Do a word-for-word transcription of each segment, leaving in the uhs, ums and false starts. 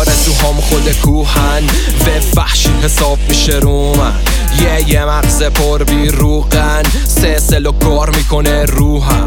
آرزوهام خود کوهن و وحشی حساب میشه رو من. یه یه مغز پر بی روغن سلسل و کار میکنه روحم.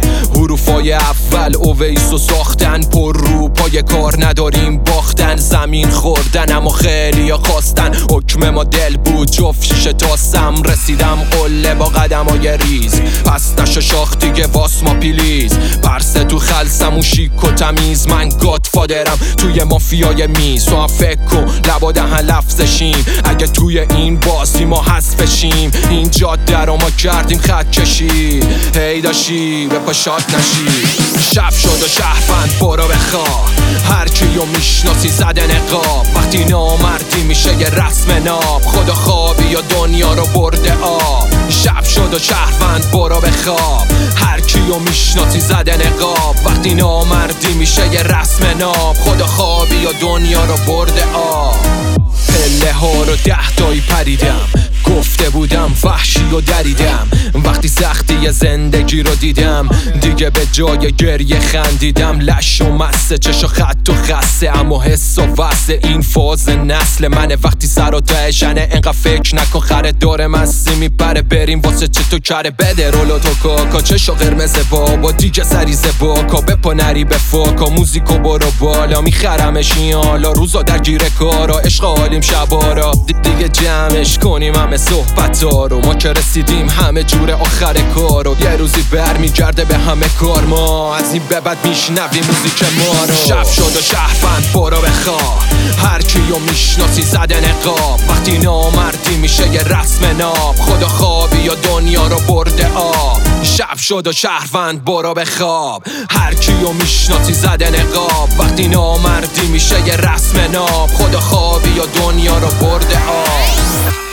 حروفای اول اویسو ساختن پر رو پای کار نداریم باختن. زمین خوردن اما خیلی ها خواستن حکم ما دل بود جفت شیشه تاستم. رسیدم قله با قدم های ریز پس نشو شاخ دیگه واس ما پیلیز. پرسه تو خلصم و شیک و تمیز من گادفادرم توی مافیای میز. تو هم فکر کن لبا دهن لفظشیم اگه توی این بازی ما حذفشیم. این جاده رو ما کردیم خط کشی هی داشی به پاشات نشی. شب شد و شهروند برو بخواه هر کیو میشناسی زده نقاب. وقتی نامردی میشه یه رسم ناب خدا خوابی یا دنیا رو برده آب. شب شد و شهروند برو بخواب هر کیو میشناسی زده نقاب. وقتی نامردی میشه یه رسم ناب خدا خوابی یا دنیا رو برده آب. پله ها رو ده تایی پریدم گفته بودم وحشی و دریدم. وقتی سختی زندگی رو دیدم دیگه به جای گریه خندیدم. لش و مسته چشو خط و خسته اما حس و وسته این فاز نسل منه. وقتی سر و تهشنه انقدر فکر نکن خریدار مستی میپره بریم واسه چه تو کره بده رولو تو کاکا. چشو قرمز بابا دیگه سریزه باکا بپا نری به فاکا. موزیکو برو بالا میخرمش این حالا روزا در گیره کارا. عشق حالیم شبارا دیگه جمعش کنیم همه صحبت ها رو. ما که رسیدیم همه جور آخر کارو. یه روزی بر میگرده به همه کار ما از این به بعد میشنویم موزیک ما رو. شب شد و شهروند برو بخواه هر کیو میشناسی زده نقاب. وقتی نامردی میشه یه رسم ناب خدا خوابی یا دنیا رو برده آب. شب شد و شهروند برو بخواب هر کیو میشناسی زده نقاب. وقتی نامردی میشه یه رسم ناب خدا خوابی یا دنیا رو برده آب.